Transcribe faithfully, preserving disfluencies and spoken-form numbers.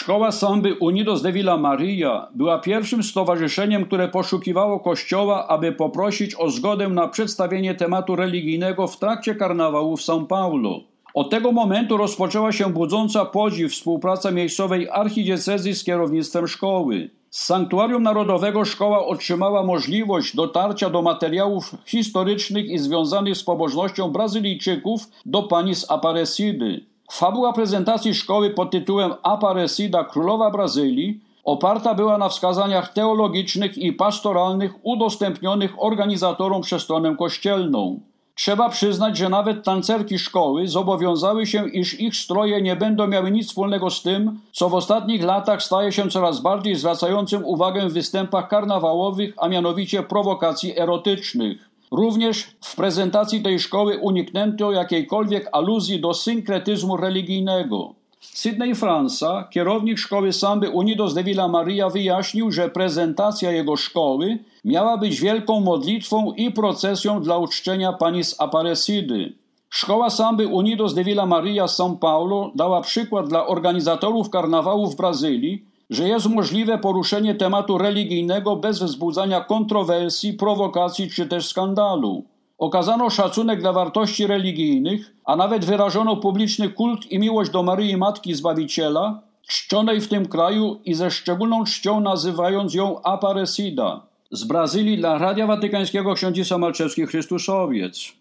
Szkoła samby Unidos de Villa Maria była pierwszym stowarzyszeniem, które poszukiwało Kościoła, aby poprosić o zgodę na przedstawienie tematu religijnego w trakcie karnawału w São Paulo. Od tego momentu rozpoczęła się budząca podziw współpraca miejscowej archidiecezji z kierownictwem szkoły. Z Sanktuarium Narodowego szkoła otrzymała możliwość dotarcia do materiałów historycznych i związanych z pobożnością Brazylijczyków do pani z Aparecidy. Fabuła prezentacji szkoły pod tytułem Aparecida Królowa Brazylii oparta była na wskazaniach teologicznych i pastoralnych udostępnionych organizatorom przez stronę kościelną. Trzeba przyznać, że nawet tancerki szkoły zobowiązały się, iż ich stroje nie będą miały nic wspólnego z tym, co w ostatnich latach staje się coraz bardziej zwracającym uwagę w występach karnawałowych, a mianowicie prowokacji erotycznych. Również w prezentacji tej szkoły uniknięto jakiejkolwiek aluzji do synkretyzmu religijnego. Sydney Fransa, kierownik szkoły samby Unidos de Villa Maria, wyjaśnił, że prezentacja jego szkoły miała być wielką modlitwą i procesją dla uczczenia pani z Aparecidy. Szkoła samby Unidos de Villa Maria z São Paulo dała przykład dla organizatorów karnawału w Brazylii, że jest możliwe poruszenie tematu religijnego bez wzbudzania kontrowersji, prowokacji czy też skandalu. Okazano szacunek dla wartości religijnych, a nawet wyrażono publiczny kult i miłość do Maryi Matki Zbawiciela, czczonej w tym kraju i ze szczególną czcią nazywając ją Aparecida. Z Brazylii dla Radia Watykańskiego ksiądz Malczewski, Chrystusowiec.